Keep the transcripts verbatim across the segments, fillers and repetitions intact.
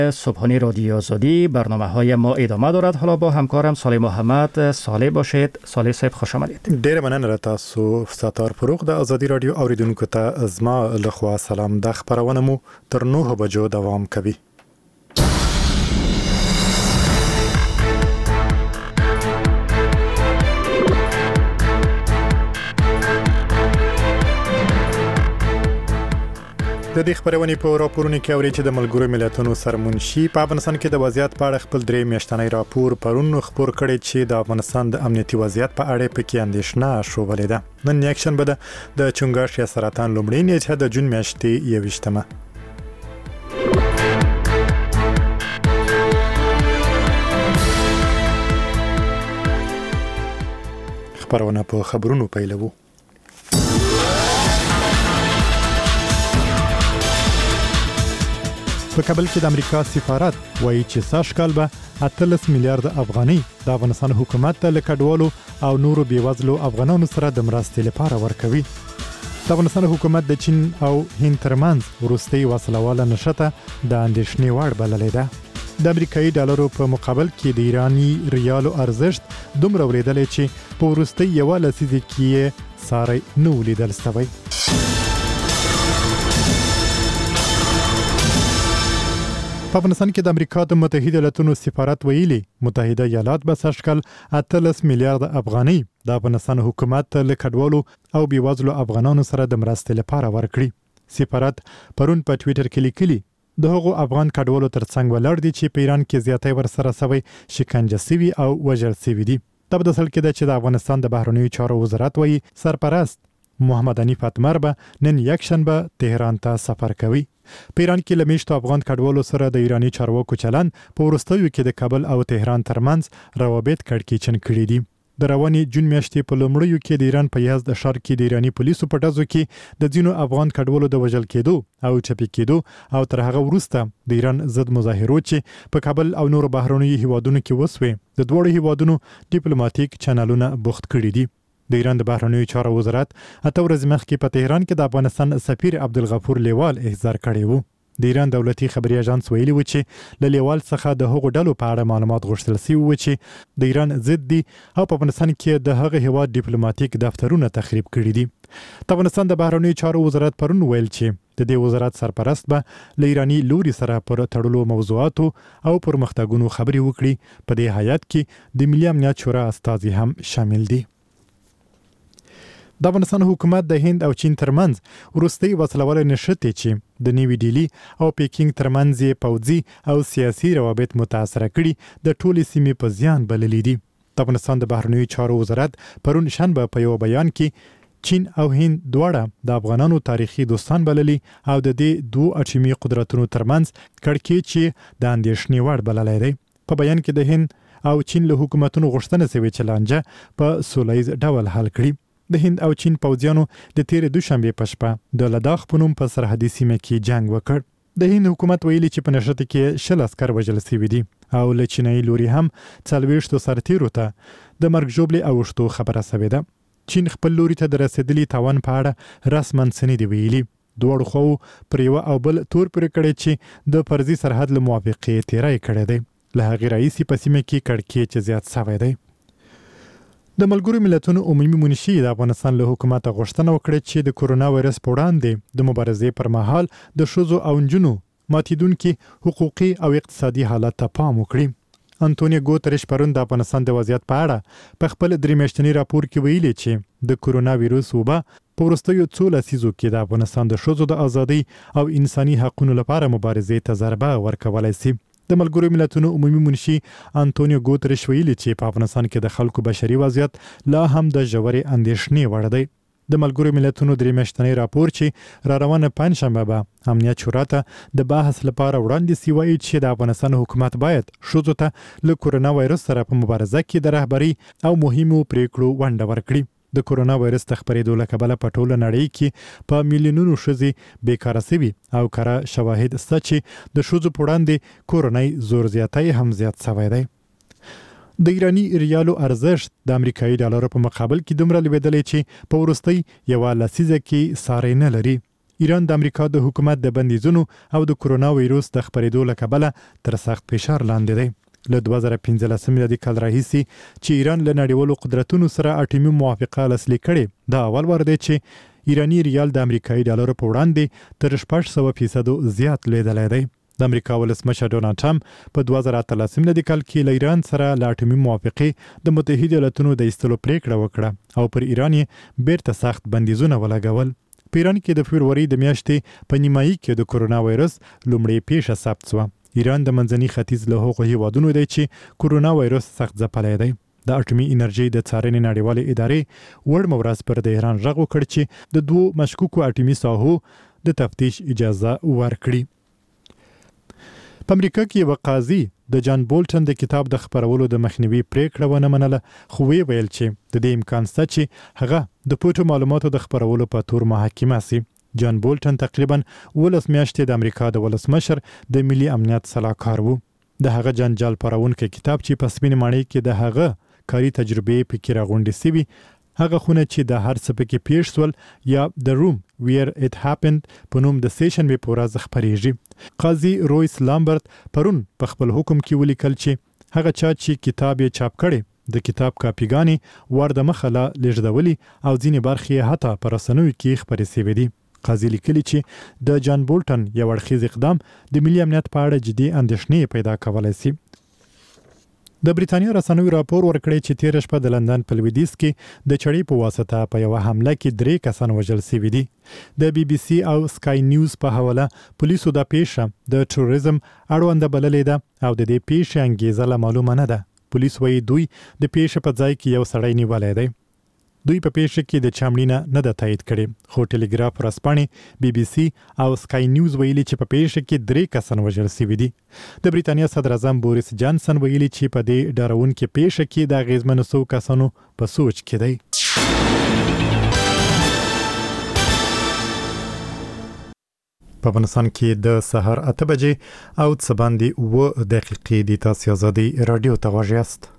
صبحانه رادیو آزادی برنامه های ما ادامه دارد. حالا با همکارم صالح محمد. صالح باشید. صالح صاحب خوش آمدید. ډیر مننه را تاسو ستار فروغ د آزادی رادیو اوریدونکو ته ازما لخوا سلام. د خبرونه مو تر نه بجو دوام کوي. د دې خبرونې په راپورونو کې اوري چې د ملګرو ملتونو سرمنشي په افغانستان کې د وضعیت په اړه خپل درې میاشتنی راپور پرون خبر کړی چې د افغانستان د امنیتي وضعیت په اړه پکې اندېښنه شوولې ده. نن یکشن به د چنګاښ یا سرطان لومړی نیټه د جون میاشتې یوویشتمه. خبرونه په خبرونو پیلوو. په کابل کې د امریکا سفارت وایي چې سږ کال به اتلس میلیارډ افغانۍ د افغانستان حکومت ته له کډوالو او نورو بیوزلو افغانانو سره د مرستې لپاره ورکوي. د افغانستان حکومت د چین او هند ترمنځ وروستۍ وسلواله نښته د اندېښنې وړ بللې ده. د امریکایي ډالرو په مقابل کې د ایراني ریالو ارزښت دومره ورېدلی چې په وروستۍ یوه لسیزه کې یې ساری نه و لیدل سوی. په افغانستان کې د امریکا د متحده ایالاتو سفارت ویلي متحده ایالات به سږ کال اتلس میلیارډ افغانۍ د افغانستان حکومت ته له کډوالو او بیوزلو افغانانو سره د مرستې لپاره ورکړي. سفارت پرون په ټویټر کې لیکلي د هغو افغان کډوالو ترڅنګ ولاړ دي چې په ایران کې زیاتې ورسره سوی شکنجه سوي او وژل سوي دي. دا په داسل کې ده چې د افغانستان د بهرنیو چارو وزارت وایي سرپرست محمد حنیف اتمر به نن یکشنبه تهران ته سفر کوي. په ایران کې لمیشتو افغان کډوالو سره د ایرانی چارواکو چلند په وروستیو کې د کابل او تهران ترمنځ روابط کړکېچن کړي دي. د رواني جون میاشتې په لومړیو کې د ایران په یزد ښار کې د ایرانی پولیسو په ډزو کې د ځینو افغان کډوالو د وژل کېدو او چپی کېدو او تر هغه وروسته د ایران ضد مظاهرو چې په کابل او نورو بهرنیو هیوادونو کې وسوي د دوړو هیوادونو ډیپلوماټیک چینلونه بوخت کړي دي. د ایران د بهرنیو چارو وزارت اته ورځې مخکې په تهران کې د افغانستان سفیر عبدالغفور لیوال احضار کړی وو. د ایران دولتي خبري اژانس ویلي و چې له لیوال څخه د هغو ډلو په اړه معلومات غوښتل شوي و چې د ایران ضد دي او په افغانستان کې د هغه هیواد ډیپلوماټیک دفترونه تخریب کړي دي. د افغانستان د بهرنیو چارو وزارت پرون ویل چې د دې وزارت سرپرست به له ایرانی لوري سره پر تړلو موضوعاتو او پرمختګونو خبري وکړي. په دې هیات کې د ملي امنیت شورا استازي هم شامل دي. د افغانستان حکومت د هند او چین ترمنځ وروستۍ وسلواله نښتې چې د نیوی ډیلی او پیکینګ ترمنځ یې پوځي او سیاسي روابط متاثره کړي د ټولې سیمې په زیان بللي دي. د افغانستان د بهرنیو چارو وزارت پرون شنبه په یو بیان کې چین او هند دواړه د افغانانو تاریخي دوستان بللي او د دې دوه اټومي قدرتونو ترمنځ کړکېچ د اندېښنې وړ بللی دی. په بیان کې د هند او چین له حکومتونو غوښتنه شوې چې لانجه په سوله ییز ډول حل کړي. د هند او چین پوځیانو د تیرې دوشنبه په شپه د لداخ په نوم په سرحدي سیمه کې جنگ وکړ. د هند حکومت ویلي چې په نښته کې شل عسکر وژل شوي دي او له چینایي لوري هم څلوېښتو سرتیرو ته د مرګ ژوبلې اوښتو خبره شوې ده. چین خپل لوري ته د رسېدلي تاوان په اړه رسما څه نه دي ویلي. دواړو خواو پر یوه او بل تور پرې کړی چې د فرضي سرحد له موافقې تیری کړی دی. له هغې راهیسې په سیمه کې کړکېچ زیات شوی دی. د ملګرو ملتونو عمومي منشي د افغانستان له حکومت غوښتنه وکړه چې د کورونا وایرس په وړاندې د مبارزې پر مهال د ښځو او نجونو ماتیدونکي حقوقي او اقتصادي حالت ته پام وکړي. انټونیو ګوتریش پرون د افغانستان د وضعیت په اړه په خپل درې میاشتني راپور کې ویلي چې د کورونا وایرس وبا په وروستیو څو لسیزو کې د افغانستان د ښځو د ازادۍ او انساني حقوقو لپاره مبارزې ته ضربه ورکولی شي. د ملګرو ملتونو عمومي منشي انټونیو ګوتریش ویلي چې په افغانستان کې د خلکو بشري وضعیت لا هم د ژورې اندېښنې وړ دی. د ملګرو ملتونو درې میاشتنی راپور چې را روانه پنجشنبه به امنیت شورا ته د بحث لپاره وړاندې شوی وایي چې د افغانستان حکومت باید ښځو ته له کورونا وایرس سره په مبارزه کې د رهبرۍ او مهمو پریکړو ونډه ورکړي. د کورونا وایرس د خپرېدو له کبله په ټوله نړۍ کې په میلیونونو ښځې بیکاره شوي او کره شواهد شته چې د ښځو په وړاندې کورنۍ زور زیاتی هم زیات شوی دی. د ایرانی ریالو ارزښت د امریکایي ډالرو په مقابل کې دومره لوېدلی چې په وروستۍ یوه لسیزه کې ساری نه لري. ایران د امریکا د حکومت د بندیزونو او د کرونا وایروس د خپرېدو له کبله تر سخت فشار لاندې دی. له دوه زره پنځلسم میلادي کال راهیسې چې ایران له نړیوالو قدرتونو سره اټومي موافقه لاسلیک کړې، دا اول وار دی چې ایرانی ریال د امریکایي ډالرو په وړاندې تر شپږ سوه فیصدو زیات لوېدلی دی. د امریکا ولسمشر ډونالډ ټرمپ په دوه زره اتلسم میلادي کال کې له ایران سره له اټومي موافقې د متحده ایالاتونو د ایستلو پریکړه وکړه او پر ایران یې بیرته سخت بندیزونه ولګول. په ایران کې د فبروري د میاشتې په نیمایي کې د کرونا وایرس لومړۍ پیښه ثبت شوه. ایران د منځني ختیځ له هغو هیوادونو دی چې کرونا وایرس سخت ځپلی دی. د اټومي انرژي د څارنې نړیوالې ادارې وړمه ورځ پر د ایران غږ وکړ چې د دوو مشکوکو اټومي ساحو د تفتیش اجازه ورکړي. په امریکا کې یو قاضي د جان بولټن د کتاب د خپرولو د مخنیوي پریکړه ونه منله، خو وی ویل چې د دې امکان شته چې هغه د پټو معلوماتو د خپرولو په تور محاکمه سي. جان بولټن تقریبا ولس میاشتې د امریکا د ولسمشر د ملي امنیت سلاکار وو. د هغه جنجال پارونکي کتاب چې په سپین ماڼۍ کې د هغه کاري تجربې پکې راغونډې سوي، هغه خونه چې د هر څه پکې پیښ سول یا د روم ویر اټ هاپند په نوم د سیشن به پورا خبرېږي. قاضي رویس لامبرت پرون په خپل حکم کې ولیکل چې هغه چا چې کتاب یې چاپ کړي د کتاب کاپیګانې ور د مخه لا لېږدولي او ځینې برخې حتی په رسنیو کې خپرې سوي دي. قاضي لیکلي چې د جان بولټن یو اړخیز اقدام د ملي امنیت په اړه جدي اندېښنې پیدا کولی شي. د بریتانیا رسنیو راپور ورکړی چې تېره شپه د لندن په لویدیځ کې د چړې په واسطه په یوه حمله کې درې کسان وژل شوي دي. د بي بي سي او سکای نیوز په حواله پولیسو دا پیښه د ټوریزم اړونده بللې ده او د دې پیښې انګیزه لا معلومه نه ده. پولیس وایي دوی د پیښې په ځای کې یو سړی نیولی دی. دوی په پیښه کې د چامړینه نه ده تایید کړي، خو ټلګراف ورځپاڼې بي بي سي او سکای نیوز ویلي چې په پیښه کې درې کسان وژل شوي دي. د بریتانیا صدر اعظم بوریس جانسن ویلي چې په دې ډارونکې پیښه کې د اغیزمنو څو کسانو په سوچ کې دی. په افغانستان کې د سهار اته بجې او څه باندې اوه دقیقې دي. تاسو آزادي رادیو ته غوږ یاست.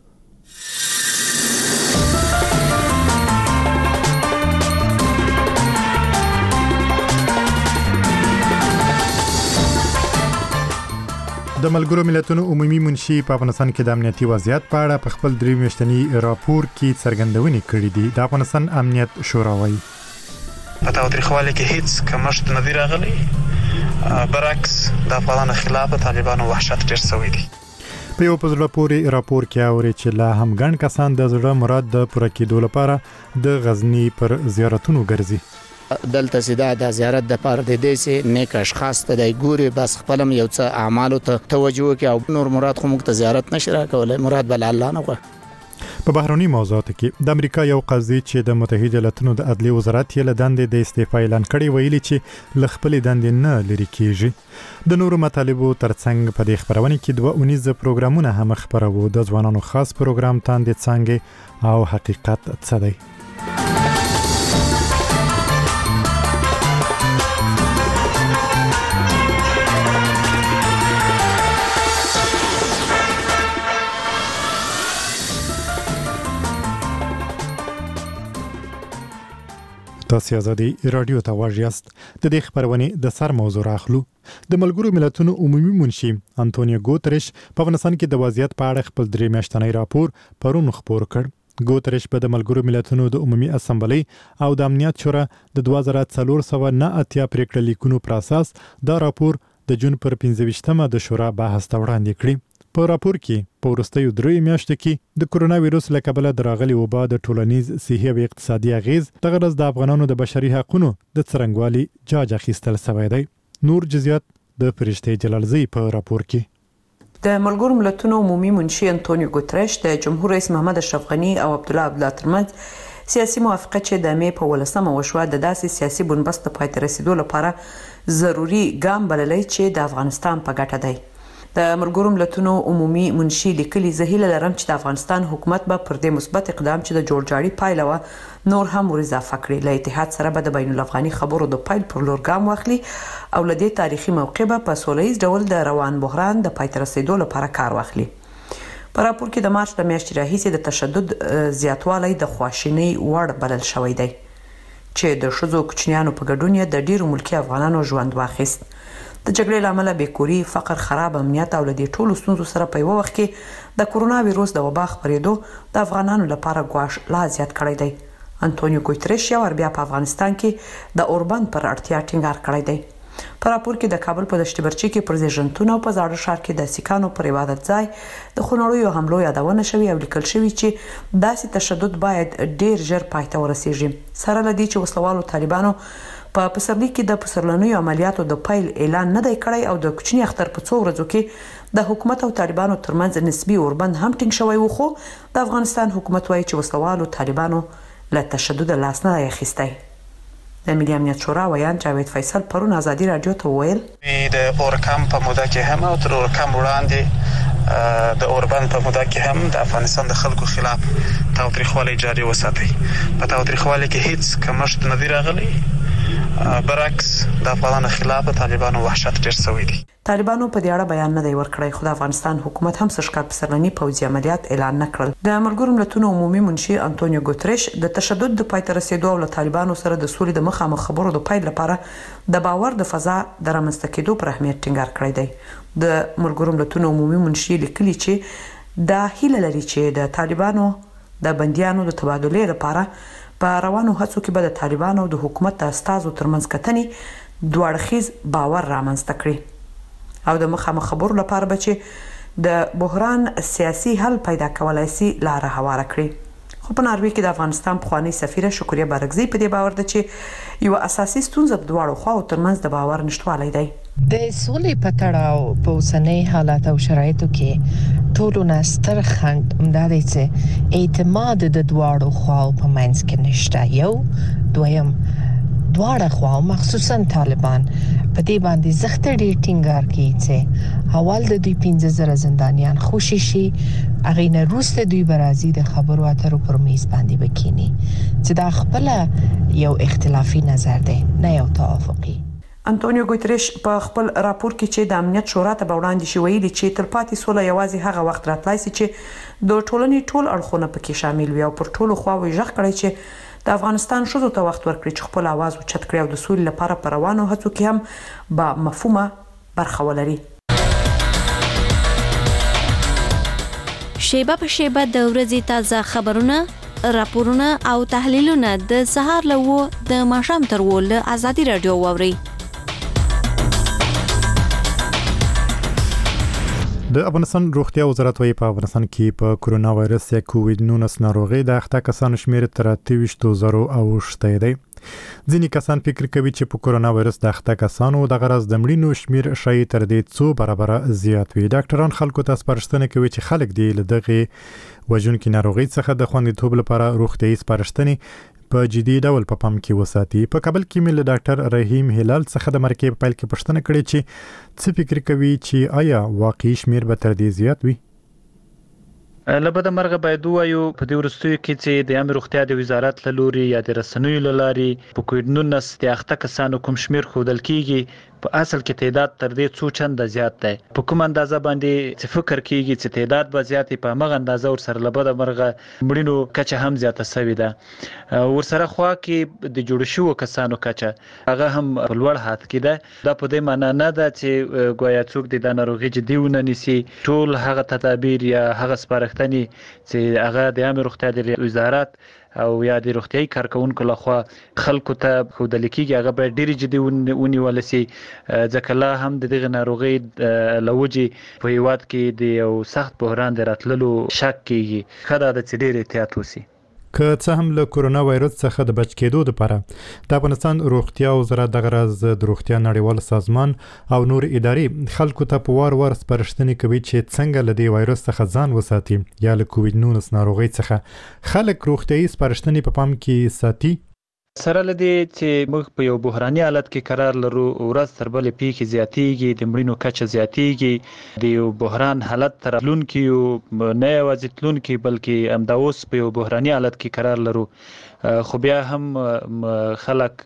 د ملګرو ملتونو عمومي منشي په افغانستان کې د امنیتي وضعیت په اړه په خپل درې میاشتني راپور کې څرګندونې کړې دي. د افغانستان امنیت شورا وایي په تاوتریخوالي کې هیڅ کمښت نه دی راغلی، برعکس د افغانانو خلاف طالبانو وحشت ډېر شوی دی. په یو په زړه پورې راپور کې اوري چې لا هم ګڼ کسان د زړه مراد د پوره کېدو لپاره د غزنی پر زیارتونو ګرځي. دلته سیده د زیارت د پاره د دې سي نیک اشخاص ته د ګوري بس خپلم یو څه اعمالو ته توجه کوي او نور مراد خو موږ ته زیارت نشي راکولای، مراد بل الله نه غواړي. په بهرني موضوعاتو کې د امریکا یو قاضي چې د متحده ایالاتونو د عدلي وزارت یې له دندې د استعفا اعلان کړی ویلي چې له خپلې دندې نه لرې کیږي. د نورو مطالبو ترڅنګ په دې خبرونه کې دوه اونیزه پروګرامونه هم خبرو. د ځوانانو خاص پروګرام تاندې څنګه او حقیقت څه دی. تاسو آزادي رادیو ته غوږ یاست. د دې خبرونې د سر موضوع راخلو. د ملګرو ملتونو عمومي منشي انټونیو ګوتریش په افغانستان کې د وضعیت په اړه خپل درې میاشتنی راپور پرون خپور کړ. ګوتریش په د ملګرو ملتونو د عمومي اسمبلی او د امنیت شورا د دوه زره څلور سوه نه اتیا پریکړه لیکونو پر اساس دا راپور د جون پر پنځه ویشتمه د شورا بحث ته وړاندې کړی. په راپور کې په وروستیو درې میاشتو کې د کرونا وایروس له کبله د راغلي وبا د ټولنیز صحي او اقتصادي اغیز دغه ورځ د افغانانو د بشري حقوقو د څرنګوالي جاج اخیستل شوی دی. نور جزئیات د فرشته جلالزی په راپور کې. د ملګرو ملتونو عمومي منشي انټونیو ګوتریش د جمهور رئیس محمد اشرف غنی او عبد الله عبدالله ترمنځ سیاسي موافقه چې د مې په ولسمه وشوه د داسې سیاسي بنبست د پای ته رسیدو لپاره ضروري ګام بللی چې د افغانستان په ګټه دی. د ملګرو ملتونو عمومي منشي لیکلي زه هیله لرم چې د افغانستان حکومت به پر دې مثبت اقدام چې د جوړجاړي پایله و نور هم ور اضافه کړي. له اتحاد سره به د بین الافغاني خبرو د پایل پر لور ګام واخلي او له دې تاریخي موقع به په سولهییز ډول د روان بحران د پای ته رسیدو لپاره کار واخلي. په راپور کې د مارچ د میاشتې راهیسې د تشدد زیاتوالی د خواشینۍ وړ بلل شوی دی. چې د ښځو کوچنیانو په ګډون یې د ډیرو ملکی افغانانو ژوند واخیست. د جګړې لامل بیکوري، فقر، خراب امنیت او لدې ټولو ستونزو سره په یو وخت کې د کورونا وایروس د وبا خپرېدو د افغانانو لپاره ګواښ لا زیات کړی دی. انټونیو ګوتریش یو ور بیا په افغانستان کې د اوربند پر اړتیا ټینګار کړی دی. په راپور کې د کابل په دشت برچي کې پر زیږنتون او په زاړه ښار کې د سیکانو پر عبادت ځای د خونړیو حملو یادونه شوې او لیکل شوی چې داسې تشدد باید ډیر ژر پای ته ورسیږي. سره لدی چې وسلوالو طالبانو په پسرلي کې د پسرلنیو عملیاتو د پیل اعلان نه دی کړی او د کوچني اختر په څو ورځو کې د حکومت او طالبانو ترمنځ نسبی اوربند هم ټینګ شوی و، خو د افغانستان حکومت وایي چې وسلوالو طالبانو له تشدد لاس نه اخیستی. د ملي امنیت شورا ویان جاوید فیصل پرون ازادي رادیو ته وویل د اورکم په موده کې هم او تر اورکم وړاندې د اوربند په موده کې هم د افغانستان د خلکو خلاف تاوتریخوالی جاري وساتي. په تاوتریخوالي کې هیڅ کمښت نه دی راغلی، برعکس د افغانانو خلاف طالبانو وحشت ډیر شوی دی. طالبانو په دې اړه بیان نه دی ورکړی، خو د افغانستان حکومت هم سږکال پسرلني پوځي عملیات اعلان نه کړل. د ملګرو ملتونو عمومي منشي انټونیو ګوتریش د تشدد د پای ته رسیدو او له طالبانو سره د سولې د مخامخ خبرو د پیل لپاره د باور د فضا د رامنځته کېدو پر اهمیت ټینګار کړی دی. د ملګرو ملتونو عمومي منشي لیکلي چې دا هیله لري چې د طالبانو د بنديانو د تبادلې لپاره په روانو هڅو کې به د طالبانو او د حکومت د استازو ترمنځ کتنې دوه اړخیز باور رامنځته کړي او د مخامخ خبرو لپاره به چې د بحران سیاسي حل پیدا کولای شي لاره هواره کړي. خو په ناروې کې د افغانستان پخوانی سفیره شکریه بارګزی په دې باور ده چې یو اساسي ستونزه د دواړو خواو ترمنځ د باور نشټوالی دی. د سولې په تړاو په اوسنۍ حالات او شرایطو کې ټولو نه ستر خنډ همدا دی چې اعتماد د دواړو خواو په منځ کې نشته. یو دویم دواړه خواو مخصوصا طالبان په دې باندې زخت ډیر ټینګار کوي چې اول د دوی پنځه زره زندانیان خوشي شي، هغه نه روسته دوی برازي د خبرو اترو پر میز باندې وکینی چې دا خپل یو اختلافي نظر دی نه یو توافقي. انټونیو ګوتریش په خپل راپور کې چې د امنیت شورا ته وړاندې شوی ویلي چې تلپاتې سوله یوازې هغه وخت راتلای شي چې د ټولنې ټول اړخونه پکې شامل وي او پر ټولو خواوې ژغ کړي چې د افغانستان شذو ته وخت ورکړي چې خپل आवाज اوچت کړي او د سولې لپاره پر روانو هڅو کې هم با مفهومه برخه ولري. شیبه په شیبه د ورځې تازه خبرونه، راپورونه او تحلیلونه د سهار لوو د ماښام تر ول ازادي رادیو ووري. د افغانستان روغتیا وزارت وايي په افغانستان کې په کورونا وایرس یا کووډ نولس ناروغي د اخته کسانو شمېر تر اته زره او شته دی. ځینې کسان فکر کوي چې په کورونا وایرس د اخته کسانو د غرض د مړینو شمېر شاید تر دې څو برابر زیات وي. ډاکټران خلکو ته سپارښتنه کوي چې خلک دې له دغه وژونکي ناروغي څخه د خوندیتوب لپاره روغتیايي سپارښتنې په جدي ډول په پام کې وساتي. په کابل کې مل ډاکټر رحیم هلال څخه د مرکې په پیل کې پوښتنه کړې چې څه فکر کوي چې آیا واقعي شمیر به تر دې زیات وي؟ لبد مرغه باید وایو په دې ورستیو کې چې د امر روغتیا د وزارت له لوري یا د رسنیو له لاري په کووډ نولس د اخته کسانو کوم شمیر خودل کیږي په اصل کې تعداد تر دې څو چنده زیات دی. په کوم اندازه باندې چې فکر کیږي چې تعداد به زیات په مغه اندازه ور سره لبد مرغه مړینو کچه هم زیاته شوې ده. ور سره خوا کې د جوړ شو کسانو کچه هغه هم په لوړ حد کې ده. دا په دې معنی نه ده چې ګویا څوک د ناروغي جدي ونه نیسي. ټول هغه تدابیر یا هغه سپارښتنې چې هغه د امر روغتیا د وزارت او یا د روغتیايي کارکونکو لخوا خلکو ته خودل کېږي هغه به ډېر جدي ونیول شي، ځکه لا هم د دغه ناروغي لوجي په هیواد کې د یو سخت بحران د راتللو شک کېږي. خدای د ډېر احتیاط وشي. که څه هم له کورونا وایرس څخه د بچ کېدو لپاره د افغانستان روغتیا وزارت د غرض د روغتیا نړیوال سازمان او نور ادارې خلکو ته په وار وار سپارښتنې کوي چې څنګه له دې وایرس څخه ځان وساتي یا له کووډ نولس ناروغي څخه خلک روغتیايي سپارښتنې په پام کې ساتي. سره لدی چې موږ په یو بحراني حالت کې قرار لرو، ورځ تر بلې پیښې زیاتېږي، د مړینو کچه زیاتېږي، د یو بحران حالت تر تلونکي نه یوازې تلونکي بلکې همدا اوس په یو بحراني حالت کې قرار لرو. خو بیا هم خلک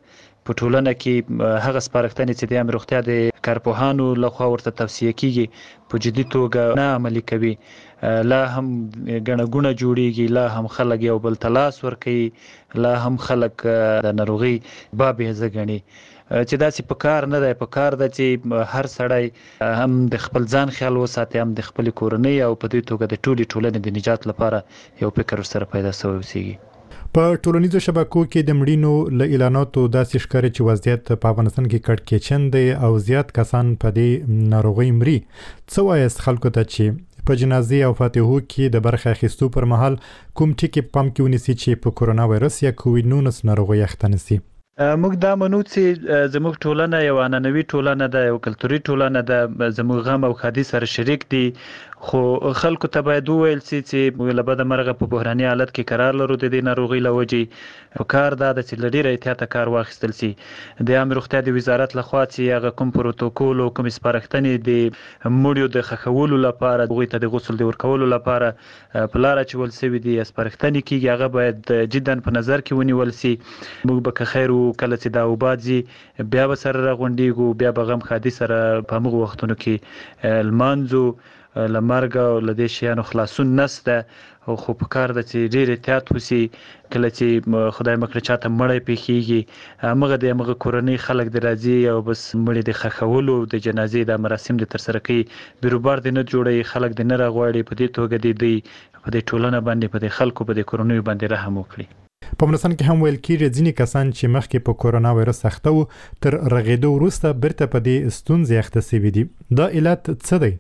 په ټولنه کې هغه سپارښتنې چې د عامه روغتیا د کارپوهانو لخوا ورته توصیه کیږي په جدي توګه نه عملي کوي، لا هم ګڼه ګوڼه جوړیږي، لا هم خلک یو بل ته لاس ورکوي، لا هم خلک د ناروغي بابیزه ګڼي، چې داسې په کار نه دی. په کار ده چې هر سړی هم د خپل ځان خیال وساتي، هم د خپل کورنۍ، او په دې توګه د ټولې ټولنې د نجات لپاره یو فکر سره پیدا شوی اوسېږي. په ټولنیزو شبکو کې د مړینو له اعلاناتو داسې ښکاري چې وضعیت په افغانستان کې کړکېچن دی او زیات کسان په دې ناروغۍ مري. څه وایست خلکو ته چې په جنازې او فاتحو کې د برخه اخیستو پر مهال کوم ټکي پام کې ونیسي چې په کورونا وایرس یا کووډ نولس ناروغۍ اخته نشي؟ موږ دا منو چې زموږ ټولنه یو عنعنوي ټولنه ده، یو کلتوري ټولنه ده، زموږ غم او ښادي سره شریک دي، خو خلکو ته باید وویل سي چې موږ له بده مرغه په بحراني حالت کې قرار لرو د دې ناروغۍ له وجې. په کار دا ده چې له ډېره احتیاطه کار واخیستل سي. د عامه روغتیا د وزارت لخوا چې هغه کوم پروتوکول او کوم سپارښتنې د مړیو د ښخولو لپاره، هغوی ته د غسل د ورکولو لپاره په لاره اچول سوي دي، سپارښتنې کیږي، هغه باید جدا په نظر کې ونیول سي. موږ به که خیر کله چې دا وبادځي بیا به سره راغونډېږو، بیا به غم ښادي سره په همغو وختونو کې لمانځو. له مرګ او له دې شیانو خلاصون نشته، خو په کار ده چې ډېر احتیاط وسي. کله چې خدای مکړه چاته مړی پیښیږي، همغه د همغه کورنۍ خلک د راځي او بس مړي د ښخولو د جنازې د مراسم د ترسره کوي، بیروبار د نه جوړوي، خلک د نه راغواړي. په دې توګه د دوی په دې ټولنه باندې، په دې خلکو، په دې کورنیو باندې رحم وکړي. په افغانستان کې هم ویل کېږي ځینې کسان چې مخکې په کورونا وایرس اخته وو تر رغېدو وروسته بیرته په دې ستونزې اخته شوي دي. دا علت څه دی؟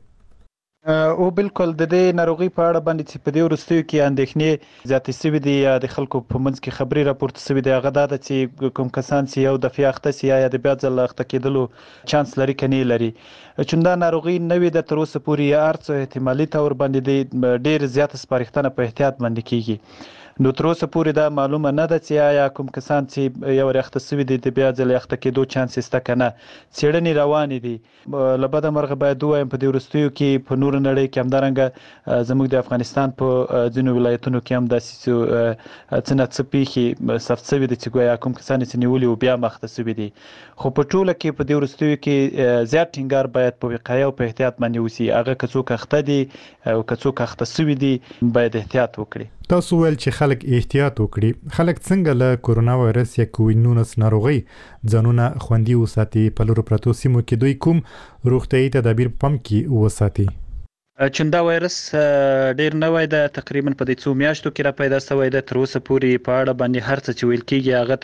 او بالکل د دې ناروغي په اړه باندې چې په دې وروستیو کې اندېښنې زیاتې شوي دي یا د خلکو په منځ کې خبرې راپورته شوي دي، هغه دا ده چې کوم کسان چې یو دفعه اخته شي یا د بیا ځل اخته کېدلو چانس لري که نه لري، چون دا ناروغي نوې ده تر اوسه پورې، یا هر څه احتمالي طور باندې ډېر زیاته سپارښتنه په احتیاط باندې کېږي. نو تر اوسه پورې دا معلومه نه ده چې آیا کوم کسان چې یو وارې اخته شوي دي د بیا ځل اخته کېدو چانس شته که نه. څېړنې روانې دي. له بده مرغه باید ووایم په دې وروستیو کې په نورو نړۍ کې همدارنګه زموږ د افغانستان په ځینو ولایتونو کې هم داسې څه نه څه پیښې ثبت شوي دي چې ګویا کوم کسان یې نیولي و بیا مخته شوي دي. خو په ټوله کې په دې وروستیو کې زیات ټینګار باید په وقایه او په احتیاط باندې وسي. هغه که څوک اخته دي او که څوک اخته شوي دي باید احتیاط وکړي. تاسو ویل چې خلک احتیاط وکړي. خلک څنګه له کورونا وایرس یا کووډ نولس ناروغۍ ځانونه خوندي وساتي؟ په لرو پرتو سیمو کې دوی کوم روغتیايي تدابیر پام کې وساتي؟ چون دا وایرس ډیر نوی ده، تقریبا په دې څو میاشتو کې را پیدا شوی ده. تر اوسه پورې په اړه باندې هر څه چې ویل کېږي هغه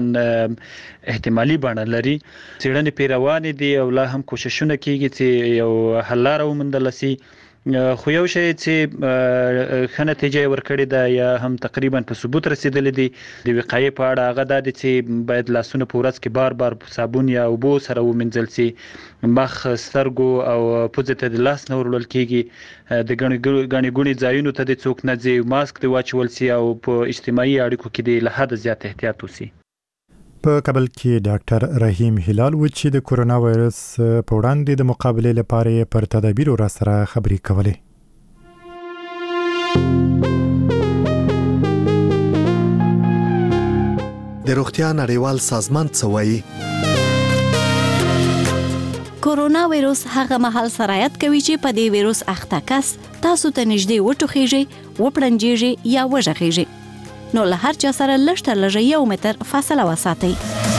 تقریبا احتمالي بڼه لري. څېړنې پرې روانې دي او لا هم کوششونه کېږي چې یو حل لاره وموندل شي. خو یو شی چې ښه نتیجه ورکړې ده یا هم تقریبا په ثبوت رسیدلی دی د وقایې په اړه، هغه دا دی چې باید لاسونه په ورځ کې بار بار صابون یا اوبو سره ومینځل سي. مخ، سترګو او پوزې ته د لاس نه وروړل کېږي. د ګڼې ګوڼې ځایونو ته د څوک نه ځي، ماسک د واچول سي او په اجتماعي اړیکو کې د له حده زیات احتیاط وسي. په کابل کې ډاکټر رحیم هلال و چې د کورونا وایرس په وړاندې د مقابلې لپاره پر تدابیرو را سره خبرې کولې. د روغتیا نړیوال سازمان څه وایي؟ کورونا وایرس هغه مهال سرایت کوي چې په دې وایرس اخته کس تاسو ته نږدې وټوخیږي، وپړنجیږي یا وژغیږي. نو له هر چا سره لږ تر لږه یو متر فاصله وساتئ.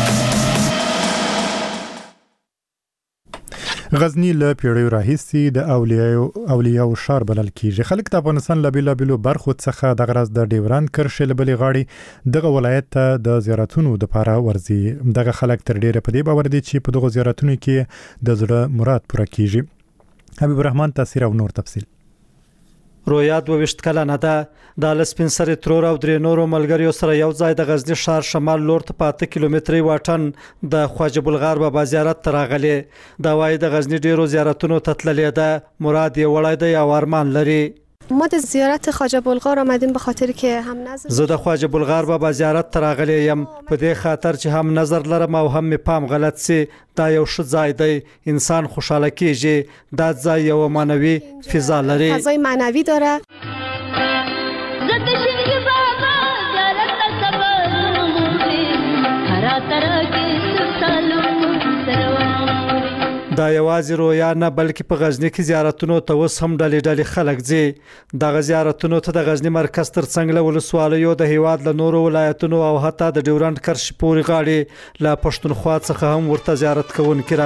غزنی له پیړیو راهیسې د اولیاء اولیاء شهر بلل کیږي. خلک د افغانستان له بیلابیلو برخو څخه د غرض د ډیورند کرښې له بلې غاړې دغه ولایت ته د زیارتونو لپاره ورځي. دغه خلک تر ډیره په دې باور دي چې په دغه زیارتونو کې د زړه مراد پوره کیږي. حبیب الرحمن تفسیر او نور تفصیل. رویا دوه ویشت کلنه ده. د لسپین سره ترور او درې نورو ملګریو سره یو ځای د غزنی ښار شمال لور ته په اته کیلومتري واټن د خواجه بلغار بابا زیارت ته راغلی. دا وایي د غزنی ډیرو زیارتونو ته تللی ده، مراد یې وړی دی او ارمان لري. ما د زیارت خواجه بلغار آمدیم به خاطر که هم نظر زه د خواجه بلغار بابا زیارت ته راغلی یم په دې خاطر چې هم نظر لرم او هم مې پام غلط سي. دا یو ښه ځای دی، انسان خوشحاله کیږي. دا ځای یو معنوي فضا لري، فضای معنوي داره. زد دا یوازې رویا نه بلکې په غزنی کې زیارتونو ته اوس هم ډلې ډلې خلک ځي دغه زیارتونو ته د غزنی مرکز ترڅنګ له ولسوالیو د هیواد له نورو ولایتونو او حتی د ډیورنډ کرښې پورې غاړې له پښتونخوا څخه هم ورته زیارت کوونکي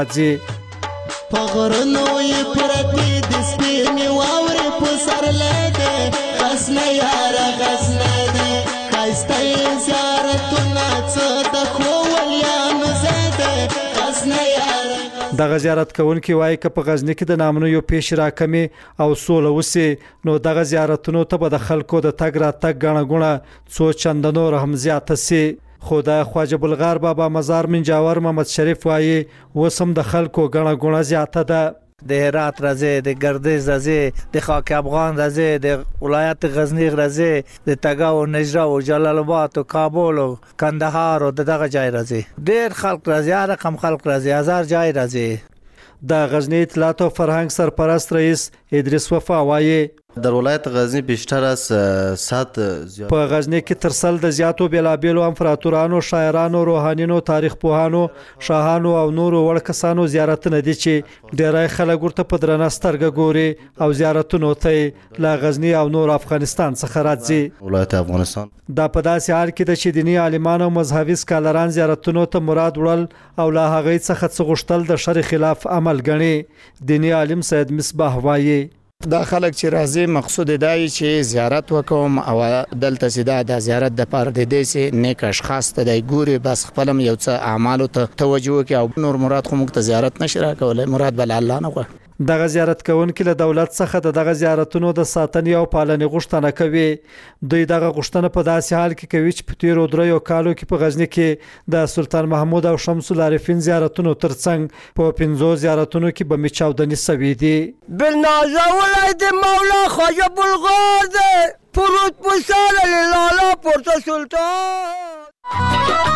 راځي په غرونو یې پرتې د سپینې واورې په سر لده غزنه یاره غزنه ده ښایسته یې زیارتونه څه د خوولیانو زده غزنه یاره دغه زیارت کوونکي وایي که په غزنی کې د نامنویو پیښې راکمې او سوله وسي نو دغه زیارتونو ته به د خلکو د تګ راتګ ګڼه ګوڼه څو چنده نور هم زیاته سي خو د خواجه بلغار بابا مزار منجاور محمد شریف وایي اوس هم د خلکو ګڼه ګوڼه زیاته ده د هرات راځي د گردش راځي د خاک افغان راځي د ولایت غزنی راځي د تګاو نجرا او جلال آباد او کابل او کندهار او دغه ځای راځي ډیر خلک راځي رقم خلک راځي هزار ځای راځي د غزنی اطلاعات او فرهنګ سرپرست رئیس ادریس وفا وایي در ولایت غزنی بیشتر از صد په غزنی کې ترسل د زیاتو بیلابیلو امپراتورانو شاعرانو روحانینو تاریخ پوهانو شاهانو او نورو وړ کسانو زیارتونه دي چې ډیری خلک ورته په درنه سترګه ګوري او زیارتونو ته له غزنی او نور افغانستان څخه راځي ولایت افغانستان دا په داسې حال کې د چې دیني عالمان او مذهبي سکالران زیارتونو ته مراد وړل او له هغې څخه څه غوښتل د شرع خلاف عمل ګڼي دیني عالم سید مصباح وایي دا خلک چې راځي مقصود دی چې زیارت وکوم او دلته سیده د زیارت د پاره د دې سي نیک اشخاص ته دی ګوري بس خپلم یو څه اعمالو ته توجه کوي او نور مراد خو موږ ته زیارت نشي راکولای مراد بل الله نه غواړي دغه زیارت کوونکي له دولت څخه د دغه زیارتونو د ساتنې او پالنې غوښتنه کوي دوی دغه غوښتنه په داسې حال کې کوي چې په تیرو دریو کالو کې په غزنی کې د سلطان محمود او شمس العارفین زیارتونو ترڅنګ په پنځو زیارتونو کې به میچاودنې سوي دي بالنازه ولایت مولا خواجه بلغار ده پروت پسال لالا پورت سلطان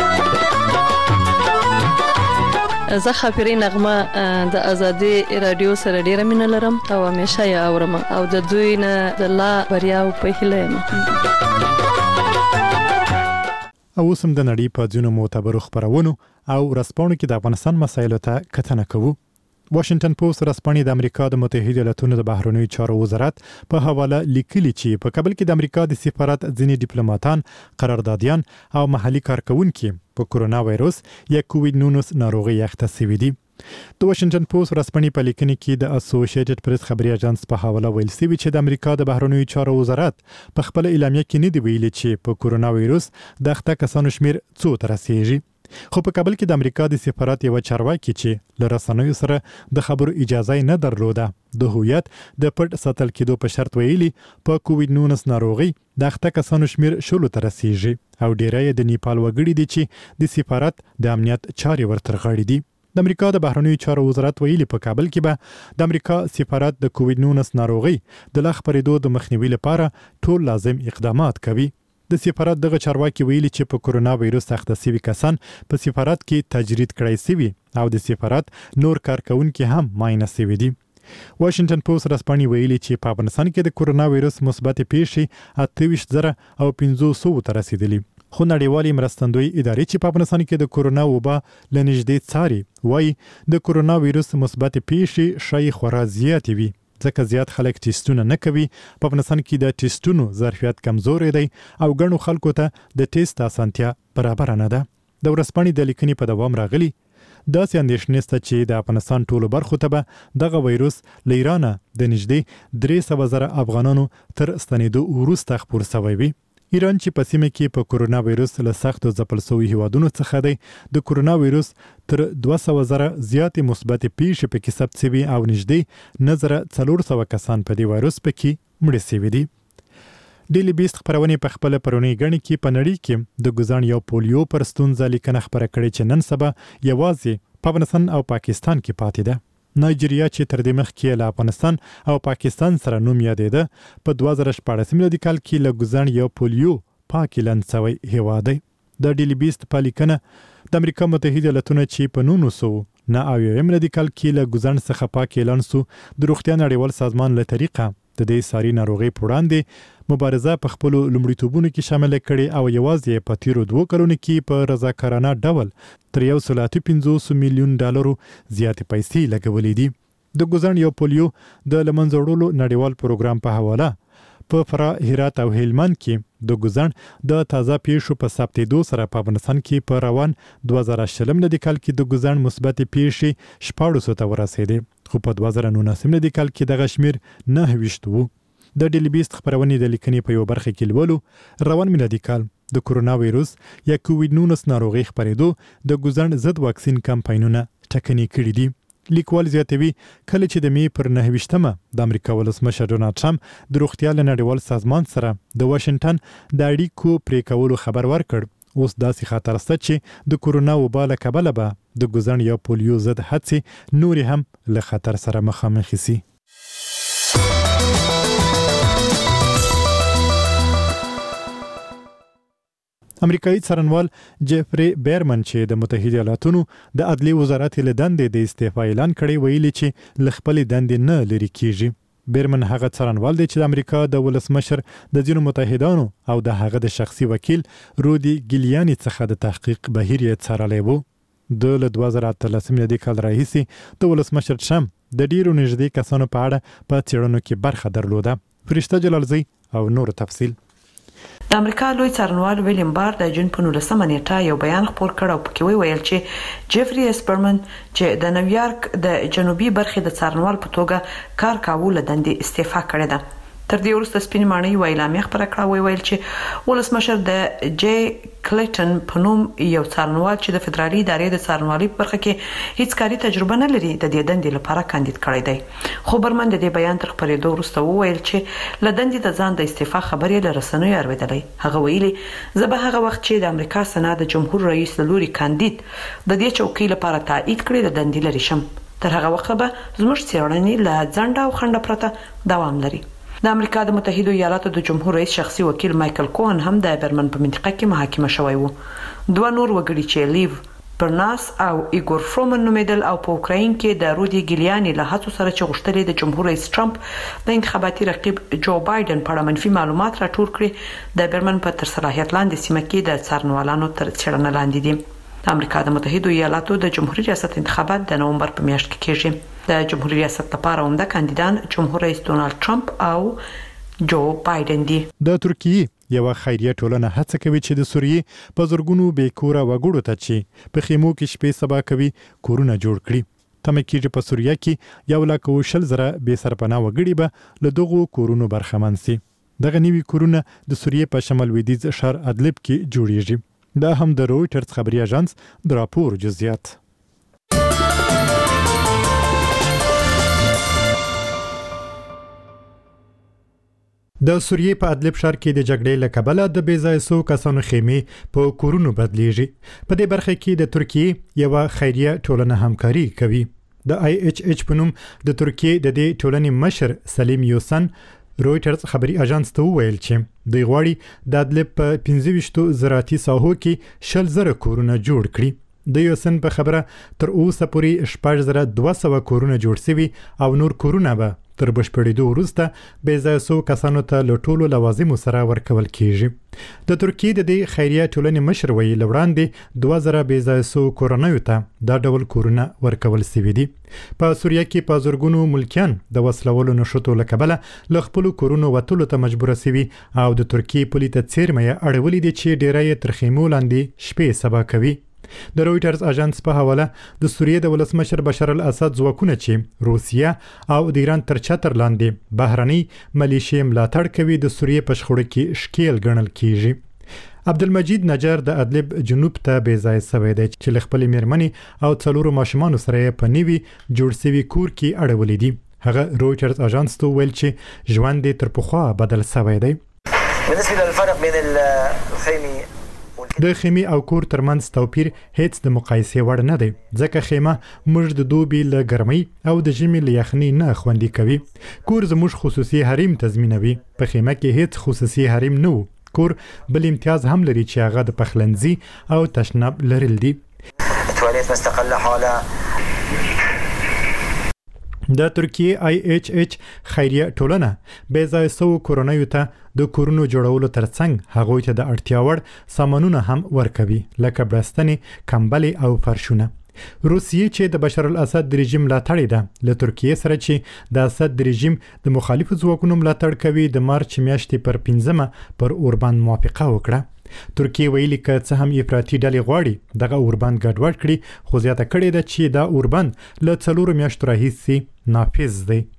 زه خاپری نغمه د ازادي رادیو سره ډیره مینه لرم او همیشه یې اورم او د دوی نه د لا بریا په هیله یم او سم د نړۍ په ځینو معتبرو خبرونو او رسپانو کې د افغانستان مسایلو ته کتنه کوو واشنگټن پوسټ رسپانې د امریکا د متحده ایالاتونو د بهرنیو چارو وزارت په حواله لیکلي چې په کابل کې د امریکا د سفارت ځینې ډیپلوماټان قراردادیان او محلي کارکونکي په کورونا وایروس یا کووډ نولس ناروغي اخته شوي دي د واشنگټن پوسټ رسپانې په لیکنه کې د اسوسییټډ پریس خبري اژانس په حواله ویل شوی چې د امریکا د بهرنیو چارو وزارت په خپل اعلامیه کې نه دی ویلي چې په کورونا وایروس د اخته کسانو شمیر څو ته رسیږي خو په کابل کې د امریکا د سفارت یو چارواکي چې له رسنیو سره د خبرو اجازه نه درلوده د هویت د پټ ساتل کېدو په شرط ویلي په کووډ نولس ناروغي د اخته کسانو شمیر شلو ته رسیږي او ډیری د نیپال وګړي دي چې د سفارت د امنیت چارې ورتر غاړي دي د امریکا د بهرنیو چارو وزارت ویلي په کابل کې به د امریکا سفارت د کووډ نولس ناروغي د لا خپرېدو د مخنیوي لپاره ټول لازم اقدامات کوي د سفارت دغه چارواکي ویلي چې په کورونا وایروس اخته شوي کسان په سفارت کې تجرید کړای شوي او د سفارت نور کارکونکي هم معاینه شوي دي واشنگټن پوسټ رسپانې ویلي چې په افغانستان کې د کورونا وایروس مثبت پیښې اته ویشت زره او پنځه سوه ته رسیدلي خو نړیوالې مرستندوی ادارې چې په افغانستان کې د کورونا وبا لنږدې څاري وایي د کورونا وایروس مثبت پیښې شای خورا زیاتې وي ځکه زیات خلک ټیسټونه نه کوي په افغانستان کې د ټیسټونو ظرفیت کمزوري دی او ګڼو خلکو ته د ټیسټ اسانتیا برابر نه ده د ورسپانې د لیکنې په دوام راغلی داسې اندېښنې شته چې د افغانستان ټولو برخو ته به دغه وایروس له ایرانه د نږدې درې سوه زره افغانانو تر ستنېدو وروسته خپور شوی وي ایران چې په سیمه کې په کورونا وایروس له سختو ځپل شوي هیوادونو څخه دی د کورونا وایروس تر دوه سوه زره زیاتې مثبت پیښې پکې ثبت شوي او نږدې نه زره څلور سوه کسان په دې وایروس پکې مړه شوي دي ډیلی بیست خبرونه په خپل پرونی غړي کې په نړۍ کې د ګزان یو پولیو پر ستونزه لیکنه خبره کړې چې نن سبا یوازې په افغانستان او پاکستان کې پاتې ده نایجیریا چې تر دې مخکې له افغانستان او پاکستان سره نوم یادېده په دوه زره شپاړس میلادي کال کې له ګزان یو پولیو پاک اعلان شوی هیواد دی د ډیلی بیست په لیکنه د امریکا متحده ایالاتونو چې په نولس سوه نه اویا میلادي کال کې له ګزان څخه پاک اعلان شو د روغتیا نړیوال سازمان له طریقه د دې ساري ناروغي په وړاندې مبارزه په خپل لومړیتوبونو کې شامل کړي او یوازې په تیرو دوه کلونو کې په رضاکارانه ډول تر یو سل پنځوس میلیون ډالرو زیاتې پیسې لګولې دي. د ګوزن یو پولیو د لمنځه وړلو نړیوال پروګرام په حواله په فرا، هرات او هلمند کې د ګوزن د تازه پیښو په ثبتېدو سره په افغانستان کې په روان دوه زره شلم لدی کال کې د ګوزن مثبت پیښې شپاړس ته ورسېدې، خو په دوه زره نولسم لدی کال کې دغه شمیر نهه ویشت وو. د ډیلی بیست خبرونې د لیکنې په یو برخه کې لولو روان میلادي کال د کرونا وایروس یا کووډ نولس ناروغي خپرېدو د ګوزن ضد واکسین کمپاینونه ټکنۍ کړي دي. لیکوال زیاتوي کله چې د می پر نهه ویشتمه د امریکا ولسمشر ډونالډ ټرمپ د روغتیا له نړیوال سازمان سره د واشنگټن د اړیکو پرې کولو خبر ورکړ، اوس داسې خطر شته چې د کرونا وبا له کبله به د ګوزن یا پولیو ضد هڅې نورې هم له خطر سره مخامخ شي. امریکایي څارنوال جیفری بیرمن چې د متحده ایالاتونو د عدلي وزارت له دندې د استعفا اعلان کړی، ویلي چې ل خپل دندې نه لري کیږي. بیرمن هغه څارنوال دی چې د امریکا د ولسمشر د ځینو متحدانو او د هغه د شخصي وکیل رودي ګیلیانی څخه د تحقیق بهیر یې څارلی وو. د له دوه زره اتلسم لدی کال راهیسې د ولسمشر ټرمپ د ډیرو نږدې کسانو په اړه په څېړنو کې برخه درلوده. فرشته جلالزی او نور تفصیل. د امریکا لوی څارنوال ویلیام بار د جون په نولسمه نیټه یو بیان خپور کړ او پکې ویل چې جیفری اسپرمن چې د نیویارک د جنوبي برخې د څارنوال په توګه کار کاوه له دندې استعفا کړې ده. تر دې وروسته سپین ماڼۍ ویلامه خبره کړه ویل چې ولسمشر د جی کلیټن په نوم یو څارنوال چې د فدرالي ادارې د څارنوالۍ په برخه کې هیڅ کاري تجربه نه لري د دې دندې لپاره کاندید کړی دی. خو برمن د دې بیان تر خبرېدو وروسته وویل چې له دندې د ځان د استعفا خبرې له رسنیو اورېدلې. هغه ویلي زه به هغه وخت چې د امریکا سنا د جمهور رئیس لوري کاندید د دې چوکۍ لپاره تایید کړی له دندې لري شم. تر هغه وخت به زموږ څېړنې له ځنډ او خنډ پرته دوام لري. د امریکا د متحده ایالاتو د جمهور رئیس شخصي وکیل مایکل کوهن هم د برمن په منطقه کې محاکمه شوی وو. دوه نور وګړي چې لیو برناس او ایګور فرومن نومیدل او په اوکراین کې د رودي ګیلیانی له هڅو سره چې غوښتل د جمهور رئیس ټرمپ د انتخاباتي رقیب جو بایدن په اړه منفي معلومات راټول کړي، د برمن په تر صلاحیت لاندې سیمه کې د څارنوالانو تر څېړنې لاندې دي. د امریکا د متحده ایالاتو د جمهوریت ریاست انتخابات د نومبر په میاشت کې کېږي. د جمهوریت ریاست لپاره عمده کاندیدان جمهور رئیس ډونالډ ټرمپ او جو بایدن دي. د ترکیه یو خیریه ټولنه هڅه کوي چې د سوریې په زورګونو بیکوره وګړو ته چې په خیمو کې شپې سبا کوي کورونه جوړ کړي. تمه کېږي په سوریه کې یو لک او شل زره بې سرپناه وګړي به له دغو کورونو برخمن سي. دغه نوي کورونه د سوریې په شمال لویدیځ ښار ادلب کې جوړیږي. دا هم د رویټرز خبري اژانس د راپور جزئیات. د سوریې په ادلب ښار کې د جګړې له کبله د بې ځایه سو کسانو خیمې په کورونو بدلیږي. په دې برخه کې د ترکیې یو خیریه ټولنه همکاري کوي. د آی ایچ ایچ په نوم د ترکیې د دې ټولنې مشر سلیم یوسن رویټرز خبري اژانس ته وویل چې دوی غواړي د ادلب په پنځه ویشت زراعتي ساحو کې شل زره کورونه جوړ کړي. د یوسن په خبره تر اوسه پورې شپږ زره دوه سوه کورونه جوړ شوي او نور کورونه به تر بشپړېدو وروسته بې ځایه سوو کسانو ته له ټولو لوازمو سره ورکول کیږي. د ترکیې د دې خیریه ټولنې مشر ویلي له وړاندې دوه زره بې ځایه سوو کورنیو ته دا ډول کورونه ورکول سوي دي. په سوریه کې په زرګونو ملکیان د وسلولو نښتو له کبله له خپلو کورونو وتلو ته مجبوره سوي او د ترکیې پولي ته څیرمه یې اړولي دي چې ډیری یې تر خیمو لاندې شپې سبا کوي. د رویټرز اژانس په حواله د سوریې د ولسمشر بشار الاسد ځواکونه چې روسیه او د ایران تر چتر لاندې بهرنۍ ملیشې ملاتړ کوي د سوریې په شخړو کې ښکیل ګڼل کیږي. عبدالمجید نجار د ادلب جنوب ته بې ځایه سوی دی چې له خپلې مېرمنې او څلورو ماشومانو سره یې په نوي جوړ سوي کور کې اړولي دي. هغه رویټرز اژانس ته وویل چې ژوند یې تر پخوا بدل سوی دی. بالنسبه للفرق بين الخيمه د خیمه او کور ترمنځ توپیر هیڅ د مقایسې وړ نه دی، ځکه خیمه موږ د دوبي له ګرمۍ او د ژمي له یخنۍ نه خوندي کوي. کور زموږ خصوصي حریم تضمینوي. په خیمه کې هیڅ خصوصي حریم نه وو. کور بل امتیاز هم لري چې هغه د پخلنځي او تشناب لرل دي. تواليت مستقله حاله د ترکیه آی ایچ ایچ خیریه ټولنه بې ځای سو کورونیو ته د کورونو جوړولو ترڅنګ هغوی ته د اړتیا وړ سامانونه هم ورکوي لکه بړستنې، کمبلې او فرشونه. روسیې چې د بشار الاسد د رژیم ملاتړی ده له ترکیه سره چې د اسد د رژیم د مخالفو ځواکونو ملاتړ کوي د مارچ میاشتې پر پنځمه پر اوربان موافقه وکړه. ترکیه ویلي که څه هم افراطي ډلې غواړي دغه اوربند ګډوډ کړي خو زیاته کړې ده چې دا اوربند له څلورو میاشتو راهیسې نافذ دی.